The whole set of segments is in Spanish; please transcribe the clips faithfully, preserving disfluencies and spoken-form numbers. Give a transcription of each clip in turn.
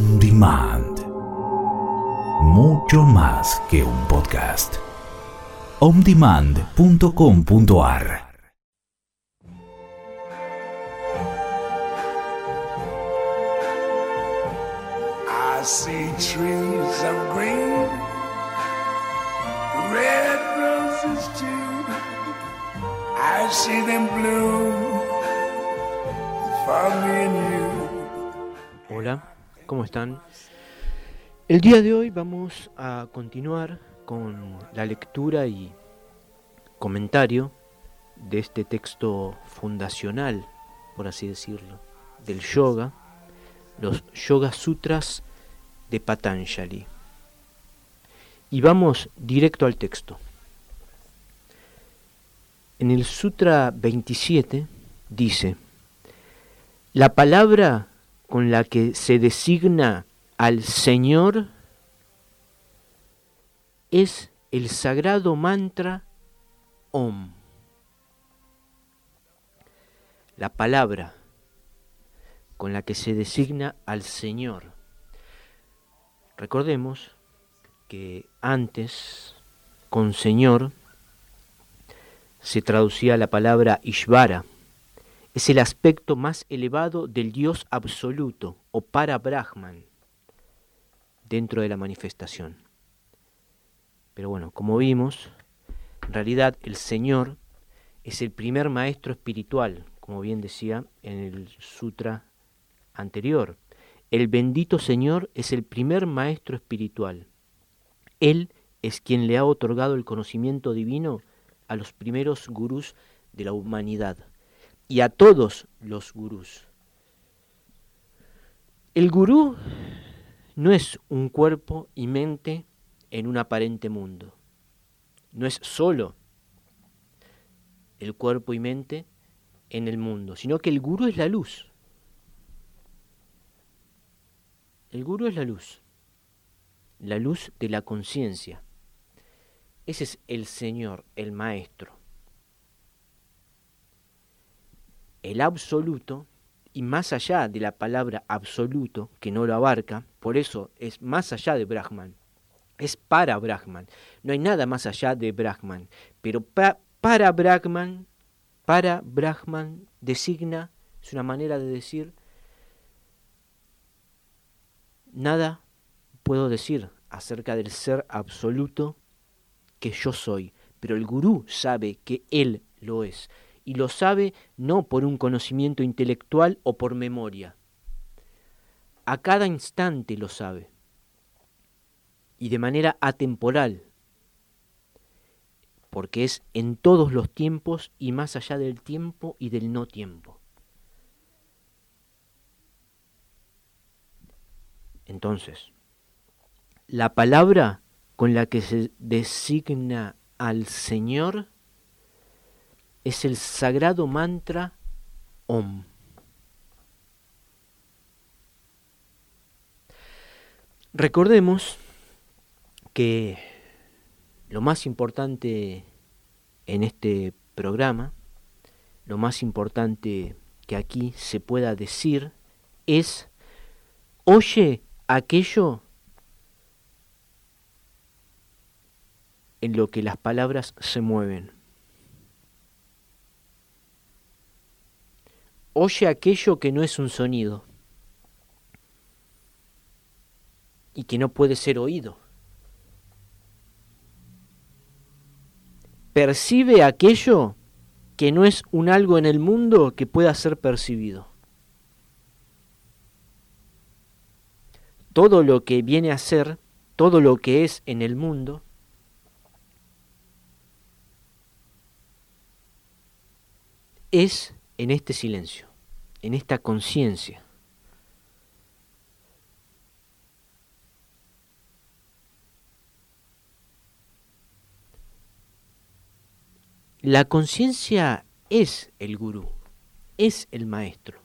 On Demand. Mucho más que un podcast. on demand punto com punto a r. I see trees of green, red roses too. I see them bloom for me and you. Hola, ¿cómo están? El día de hoy vamos a continuar con la lectura y comentario de este texto fundacional, por así decirlo, del yoga, los Yoga Sutras de Patanjali. Y vamos directo al texto. En el Sutra veintisiete dice: la palabra con la que se designa al Señor es el sagrado mantra Om. La palabra con la que se designa al Señor. Recordemos que antes, con Señor, se traducía la palabra Ishvara. Es el aspecto más elevado del Dios absoluto, o para Brahman, dentro de la manifestación. Pero bueno, como vimos, en realidad el Señor es el primer maestro espiritual, como bien decía en el sutra anterior. El bendito Señor es el primer maestro espiritual. Él es quien le ha otorgado el conocimiento divino a los primeros gurús de la humanidad y a todos los gurús. El gurú no es un cuerpo y mente en un aparente mundo. No es solo el cuerpo y mente en el mundo, sino que el gurú es la luz. El gurú es la luz, la luz de la conciencia. Ese es el Señor, el Maestro. El absoluto, y más allá de la palabra absoluto, que no lo abarca, por eso es más allá de Brahman, es para Brahman. No hay nada más allá de Brahman, pero pa, para Brahman, para Brahman designa, es una manera de decir, nada puedo decir acerca del ser absoluto que yo soy, pero el gurú sabe que él lo es. Y lo sabe no por un conocimiento intelectual o por memoria. A cada instante lo sabe. Y de manera atemporal. Porque es en todos los tiempos y más allá del tiempo y del no tiempo. Entonces, la palabra con la que se designa al Señor es el sagrado mantra Om. Recordemos que lo más importante en este programa, lo más importante que aquí se pueda decir es: oye aquello en lo que las palabras se mueven. Oye aquello que no es un sonido y que no puede ser oído. Percibe aquello que no es un algo en el mundo que pueda ser percibido. Todo lo que viene a ser, todo lo que es en el mundo, es en este silencio, en esta conciencia. La conciencia es el gurú, es el maestro.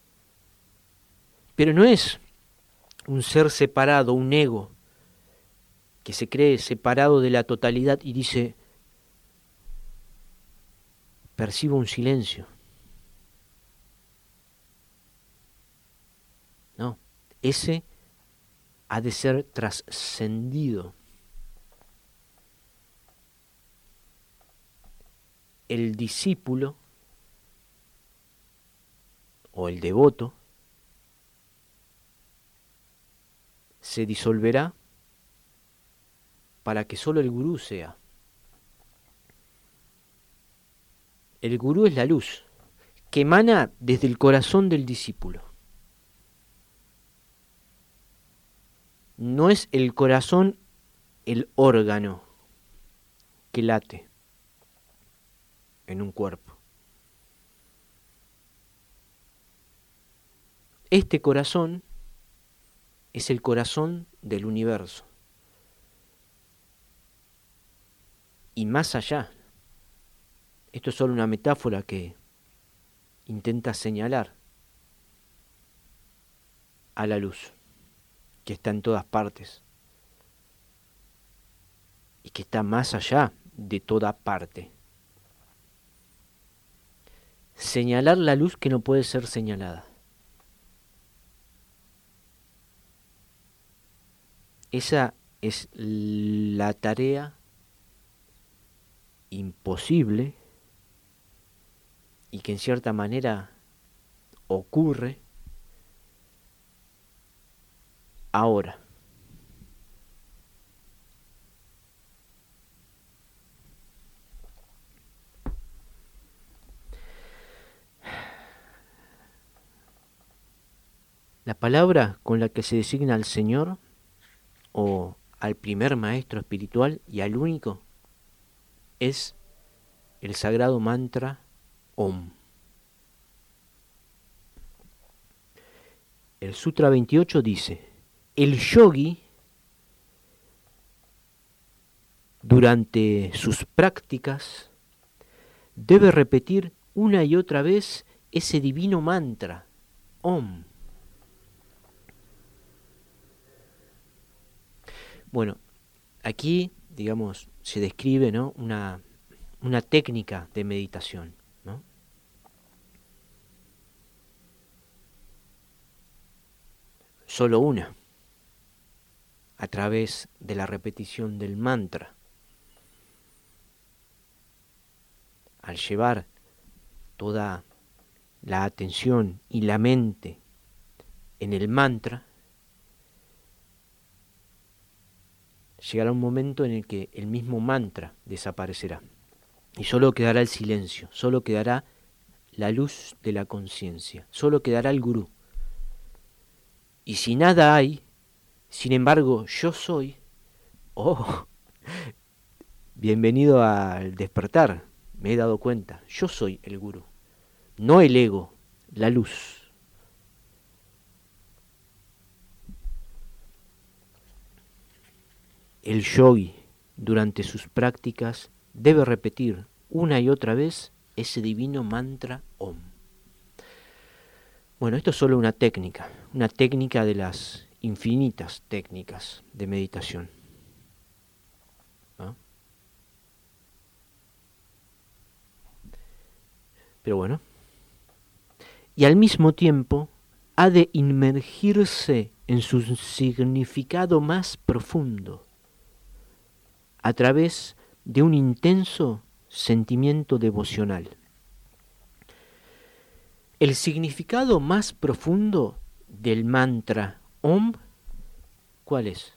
Pero no es un ser separado, un ego, que se cree separado de la totalidad y dice: percibo un silencio. No, ese ha de ser trascendido. El discípulo o el devoto se disolverá para que solo el gurú sea. El gurú es la luz que emana desde el corazón del discípulo. No es el corazón el órgano que late en un cuerpo. Este corazón es el corazón del universo. Y más allá, esto es solo una metáfora que intenta señalar a la luz, que está en todas partes y que está más allá de toda parte. Señalar la luz que no puede ser señalada. Esa es la tarea imposible y que en cierta manera ocurre ahora. La palabra con la que se designa al Señor o al primer maestro espiritual y al único es el sagrado mantra Om. El Sutra veintiocho dice: el yogi durante sus prácticas debe repetir una y otra vez ese divino mantra Om. Bueno, aquí, digamos, se describe, ¿no?, una, una técnica de meditación, ¿no? Solo una, a través de la repetición del mantra. Al llevar toda la atención y la mente en el mantra, llegará un momento en el que el mismo mantra desaparecerá y solo quedará el silencio, solo quedará la luz de la conciencia, solo quedará el gurú. Y si nada hay, sin embargo, yo soy, oh, bienvenido al despertar, me he dado cuenta, yo soy el gurú, no el ego, la luz. El yogi, durante sus prácticas, debe repetir una y otra vez ese divino mantra Om. Bueno, esto es solo una técnica, una técnica de las infinitas técnicas de meditación, ¿no? Pero bueno, y al mismo tiempo ha de inmergirse en su significado más profundo, a través de un intenso sentimiento devocional. El significado más profundo del mantra Om, ¿cuál es?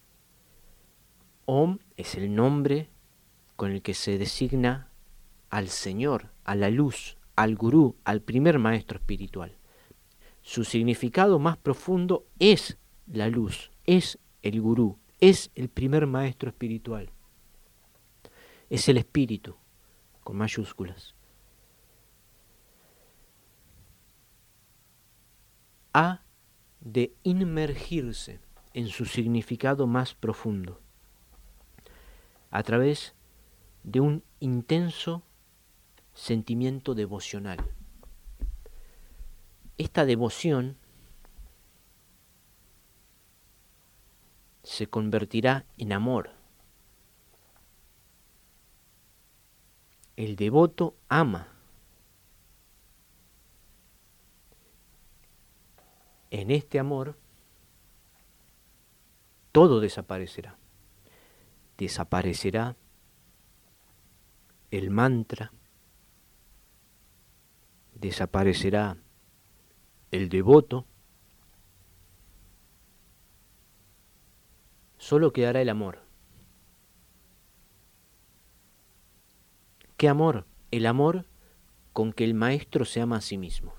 Om es el nombre con el que se designa al Señor, a la luz, al gurú, al primer maestro espiritual. Su significado más profundo es la luz, es el gurú, es el primer maestro espiritual. Es el espíritu, con mayúsculas. Ha de inmergirse en su significado más profundo, a través de un intenso sentimiento devocional. Esta devoción se convertirá en amor. El devoto ama. En este amor todo desaparecerá. Desaparecerá el mantra, desaparecerá el devoto, solo quedará el amor. ¿Qué amor? El amor con que el maestro se ama a sí mismo.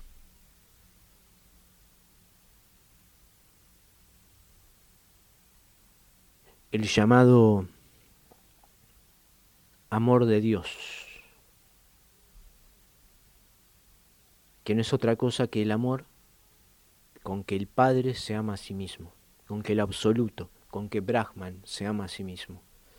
El llamado amor de Dios, que no es otra cosa que el amor con que el Padre se ama a sí mismo, con que el Absoluto, con que Brahman se ama a sí mismo.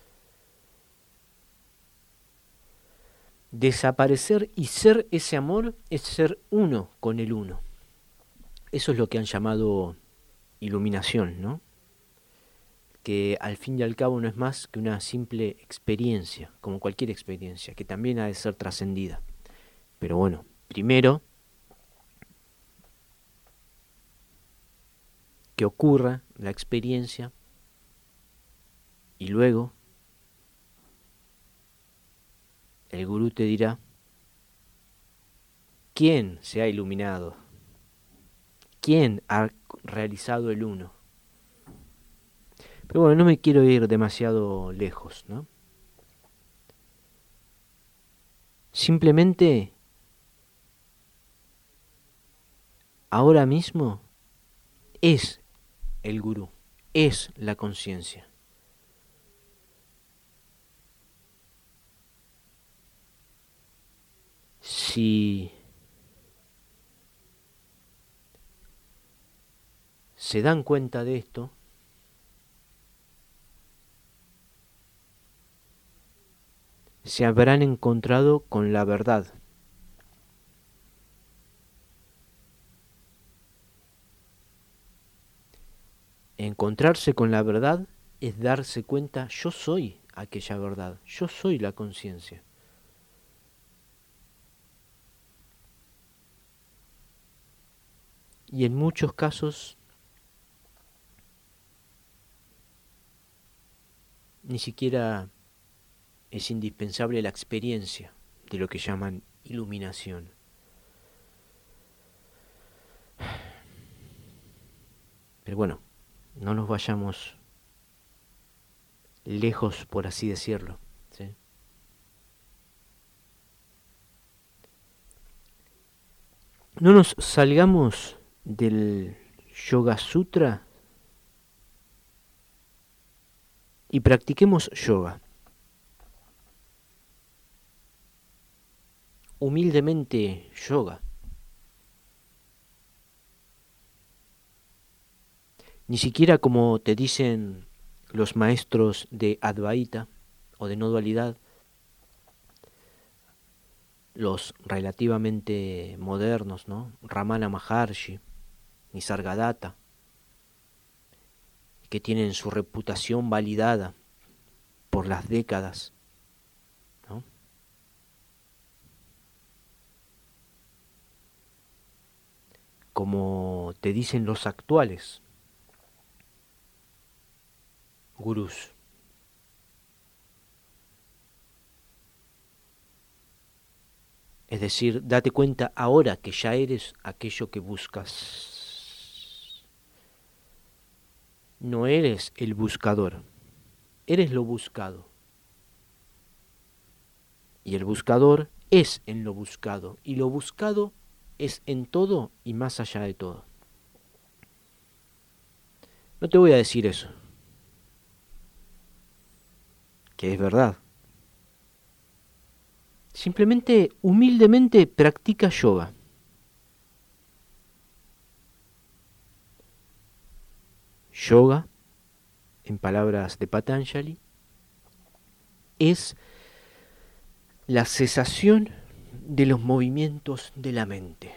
Desaparecer y ser ese amor es ser uno con el uno. Eso es lo que han llamado iluminación, ¿no? Que al fin y al cabo no es más que una simple experiencia, como cualquier experiencia, que también ha de ser trascendida. Pero bueno, primero que ocurra la experiencia y luego el gurú te dirá quién se ha iluminado, quién ha realizado el uno. Pero bueno, no me quiero ir demasiado lejos, ¿no? Simplemente, ahora mismo es el gurú, es la conciencia. Si se dan cuenta de esto, se habrán encontrado con la verdad. Encontrarse con la verdad es darse cuenta, yo soy aquella verdad, yo soy la conciencia. Y en muchos casos ni siquiera es indispensable la experiencia de lo que llaman iluminación. Pero bueno, no nos vayamos lejos, por así decirlo, ¿sí? No nos salgamos del Yoga Sutra y practiquemos yoga. Humildemente yoga. Ni siquiera como te dicen los maestros de Advaita o de no dualidad, los relativamente modernos, ¿no? Ramana Maharshi, Nisargadatta, que tienen su reputación validada por las décadas, ¿no? Como te dicen los actuales gurús. Es decir, date cuenta ahora que ya eres aquello que buscas. No eres el buscador, eres lo buscado. Y el buscador es en lo buscado, y lo buscado es en todo y más allá de todo. No te voy a decir eso, que es verdad. Simplemente, humildemente, practica yoga. Yoga, en palabras de Patanjali, es la cesación de los movimientos de la mente.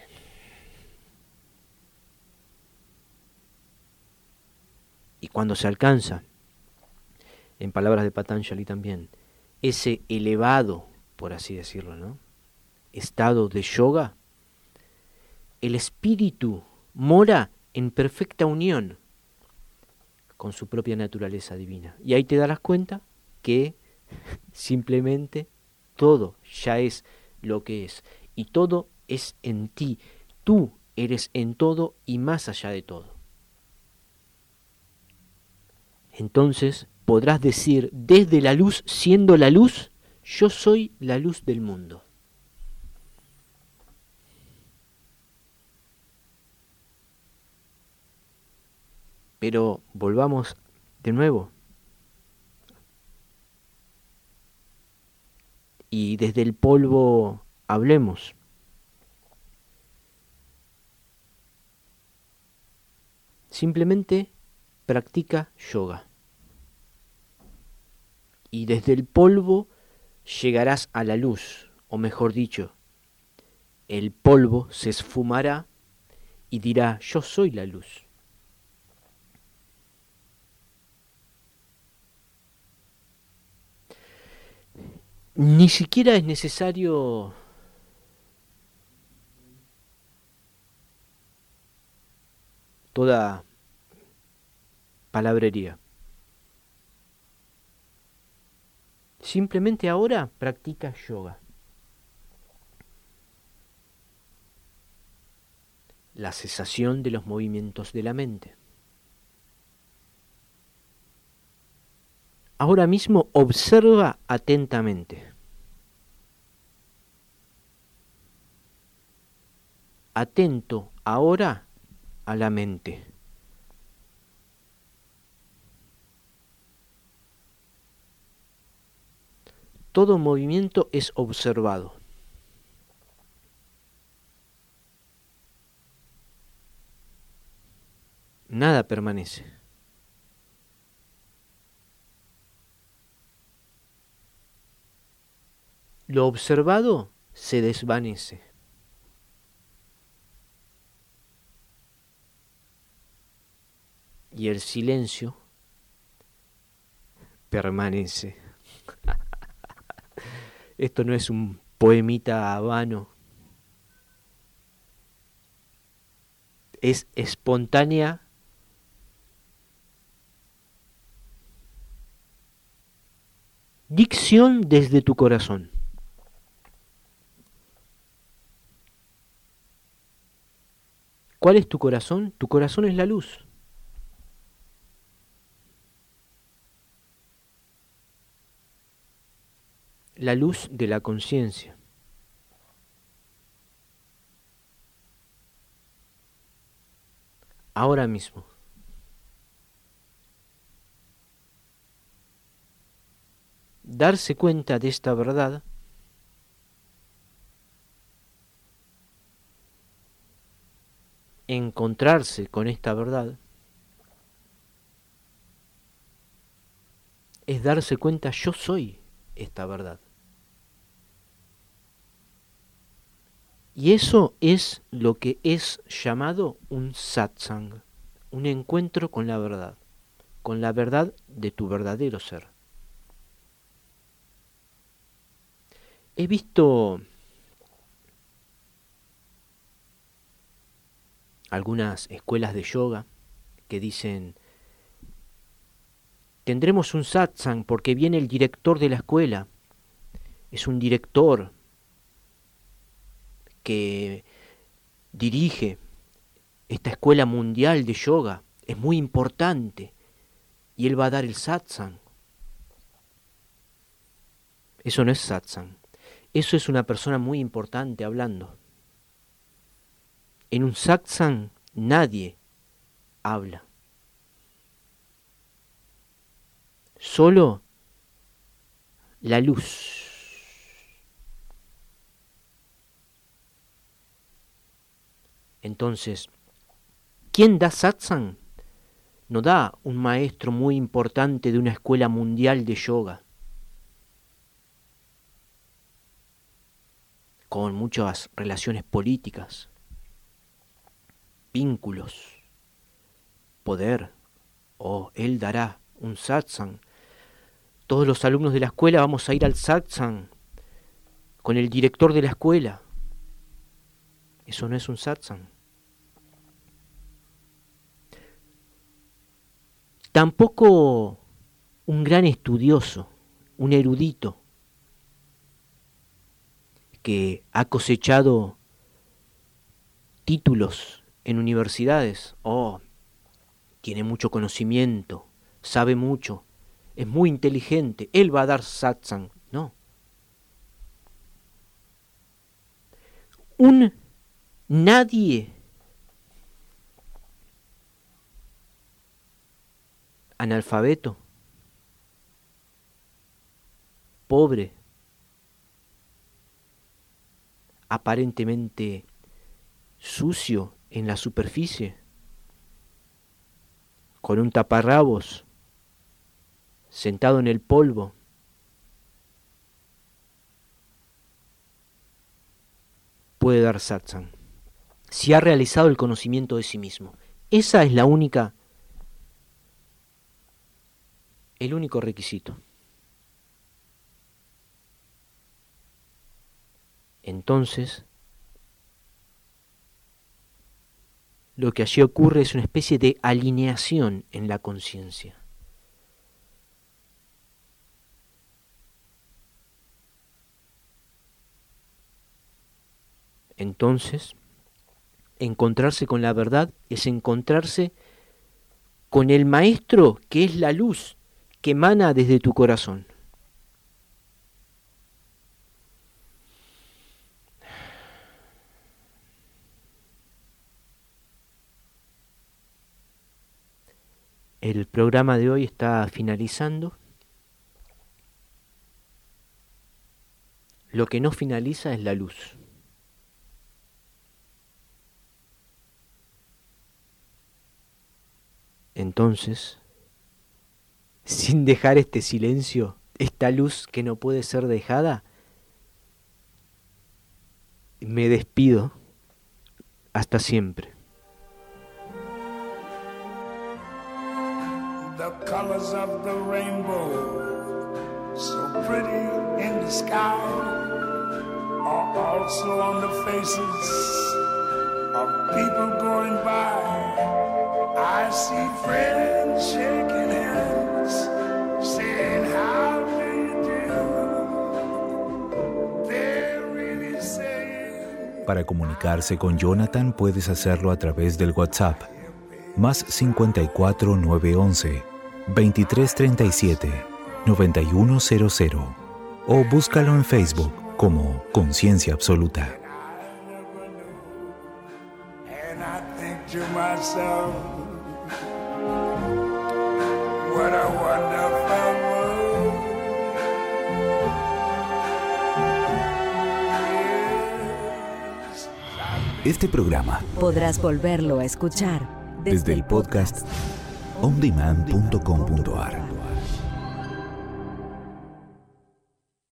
Y cuando se alcanza, en palabras de Patanjali también, ese elevado, por así decirlo, ¿no?, estado de yoga, el espíritu mora en perfecta unión con su propia naturaleza divina. Y ahí te darás cuenta que simplemente todo ya es lo que es. Y todo es en ti. Tú eres en todo y más allá de todo. Entonces podrás decir, desde la luz, siendo la luz, yo soy la luz del mundo. Pero volvamos de nuevo. Y desde el polvo hablemos. Simplemente practica yoga. Y desde el polvo llegarás a la luz, o mejor dicho, el polvo se esfumará y dirá, yo soy la luz. Ni siquiera es necesario toda palabrería. Simplemente ahora practica yoga. La cesación de los movimientos de la mente. Ahora mismo observa atentamente. Atento ahora a la mente. Todo movimiento es observado. Nada permanece. Lo observado se desvanece. Y el silencio permanece. Esto no es un poemita vano. Es espontánea dicción desde tu corazón. ¿Cuál es tu corazón? Tu corazón es la luz. La luz de la conciencia. Ahora mismo. Darse cuenta de esta verdad encontrarse con esta verdad es darse cuenta, yo soy esta verdad. Y eso es lo que es llamado un satsang, un encuentro con la verdad, con la verdad de tu verdadero ser. He visto algunas escuelas de yoga que dicen, tendremos un satsang porque viene el director de la escuela, es un director que dirige esta escuela mundial de yoga, es muy importante, y él va a dar el satsang. Eso no es satsang, eso es una persona muy importante hablando. En un satsang nadie habla. Solo la luz. Entonces, ¿quién da satsang? No da un maestro muy importante de una escuela mundial de yoga, con muchas relaciones políticas, vínculos, poder. O él dará un satsang. Todos los alumnos de la escuela vamos a ir al satsang con el director de la escuela. Eso no es un satsang. tampoco un gran estudioso, un erudito que ha cosechado títulos en universidades. Oh, tiene mucho conocimiento, sabe mucho, es muy inteligente, él va a dar satsang. No. Un nadie analfabeto, pobre, aparentemente sucio en la superficie, con un taparrabos, sentado en el polvo, puede dar satsang si ha realizado el conocimiento de sí mismo. Esa es la única, el único requisito. Entonces, lo que allí ocurre es una especie de alineación en la conciencia. Entonces, encontrarse con la verdad es encontrarse con el Maestro, que es la luz que emana desde tu corazón. El programa de hoy está finalizando. Lo que no finaliza es la luz. Entonces, sin dejar este silencio, esta luz que no puede ser dejada, me despido hasta siempre. The colors of the rainbow, so pretty in the sky, are also on the faces of people going by. I see friends shaking hands, saying how do you do? They're really saying. Para comunicarse con Jonathan puedes hacerlo a través del WhatsApp más cincuenta y cuatro nueve once veintitrés treinta y siete noventa y uno cero cero o búscalo en Facebook como Conciencia Absoluta. And I think to myself, what a wonderful world. Yes. Este programa Podrás volverlo a escuchar desde el podcast on demand punto com punto a r.